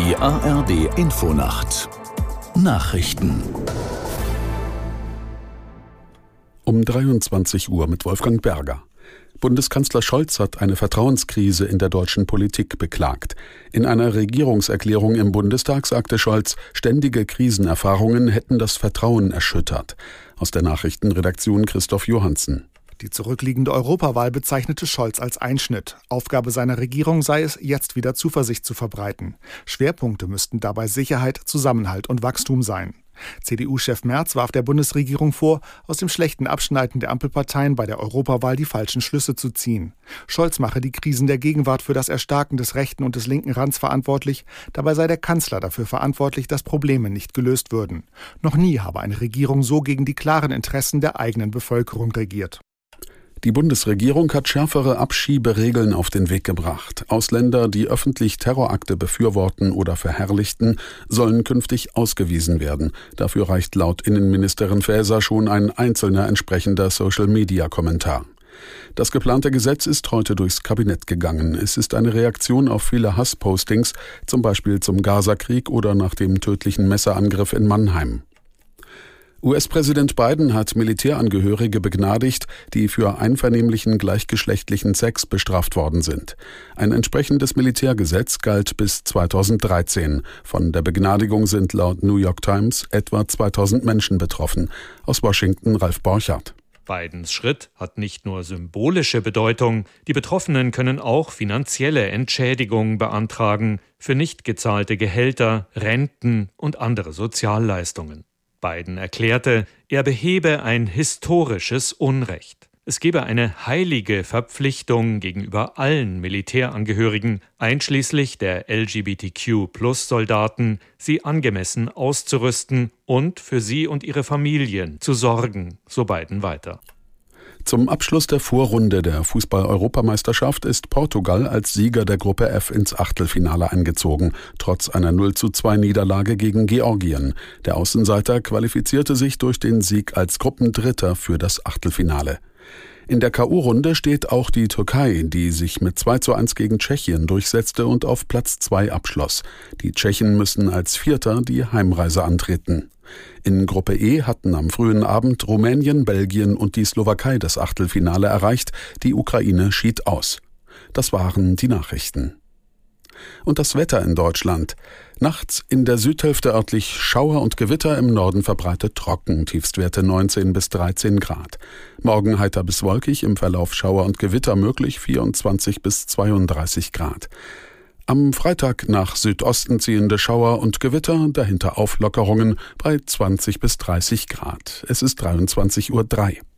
Die ARD Infonacht Nachrichten um 23 Uhr mit Wolfgang Berger. Bundeskanzler Scholz hat eine Vertrauenskrise in der deutschen Politik beklagt. In einer Regierungserklärung im Bundestag sagte Scholz, ständige Krisenerfahrungen hätten das Vertrauen erschüttert. Aus der Nachrichtenredaktion Christoph Johansen. Die zurückliegende Europawahl bezeichnete Scholz als Einschnitt. Aufgabe seiner Regierung sei es, jetzt wieder Zuversicht zu verbreiten. Schwerpunkte müssten dabei Sicherheit, Zusammenhalt und Wachstum sein. CDU-Chef Merz warf der Bundesregierung vor, aus dem schlechten Abschneiden der Ampelparteien bei der Europawahl die falschen Schlüsse zu ziehen. Scholz mache die Krisen der Gegenwart für das Erstarken des rechten und des linken Rands verantwortlich. Dabei sei der Kanzler dafür verantwortlich, dass Probleme nicht gelöst würden. Noch nie habe eine Regierung so gegen die klaren Interessen der eigenen Bevölkerung regiert. Die Bundesregierung hat schärfere Abschieberegeln auf den Weg gebracht. Ausländer, die öffentlich Terrorakte befürworten oder verherrlichten, sollen künftig ausgewiesen werden. Dafür reicht laut Innenministerin Faeser schon ein einzelner entsprechender Social-Media-Kommentar. Das geplante Gesetz ist heute durchs Kabinett gegangen. Es ist eine Reaktion auf viele Hasspostings, zum Beispiel zum Gaza-Krieg oder nach dem tödlichen Messerangriff in Mannheim. US-Präsident Biden hat Militärangehörige begnadigt, die für einvernehmlichen gleichgeschlechtlichen Sex bestraft worden sind. Ein entsprechendes Militärgesetz galt bis 2013. Von der Begnadigung sind laut New York Times etwa 2000 Menschen betroffen. Aus Washington Ralf Borchardt. Bidens Schritt hat nicht nur symbolische Bedeutung, die Betroffenen können auch finanzielle Entschädigungen beantragen für nicht gezahlte Gehälter, Renten und andere Sozialleistungen. Biden erklärte, er behebe ein historisches Unrecht. Es gebe eine heilige Verpflichtung gegenüber allen Militärangehörigen, einschließlich der LGBTQ+-Soldaten, sie angemessen auszurüsten und für sie und ihre Familien zu sorgen, so Biden weiter. Zum Abschluss der Vorrunde der Fußball-Europameisterschaft ist Portugal als Sieger der Gruppe F ins Achtelfinale eingezogen, trotz einer 0:2 gegen Georgien. Der Außenseiter qualifizierte sich durch den Sieg als Gruppendritter für das Achtelfinale. In der K.O.-Runde steht auch die Türkei, die sich mit 2:1 gegen Tschechien durchsetzte und auf Platz 2 abschloss. Die Tschechen müssen als Vierter die Heimreise antreten. In Gruppe E hatten am frühen Abend Rumänien, Belgien und die Slowakei das Achtelfinale erreicht. Die Ukraine schied aus. Das waren die Nachrichten. Und das Wetter in Deutschland. Nachts in der Südhälfte örtlich Schauer und Gewitter, im Norden verbreitet trocken, Tiefstwerte 19 bis 13 Grad. Morgen heiter bis wolkig, im Verlauf Schauer und Gewitter möglich 24 bis 32 Grad. Am Freitag nach Südosten ziehende Schauer und Gewitter, dahinter Auflockerungen bei 20 bis 30 Grad. Es ist 23:03 Uhr.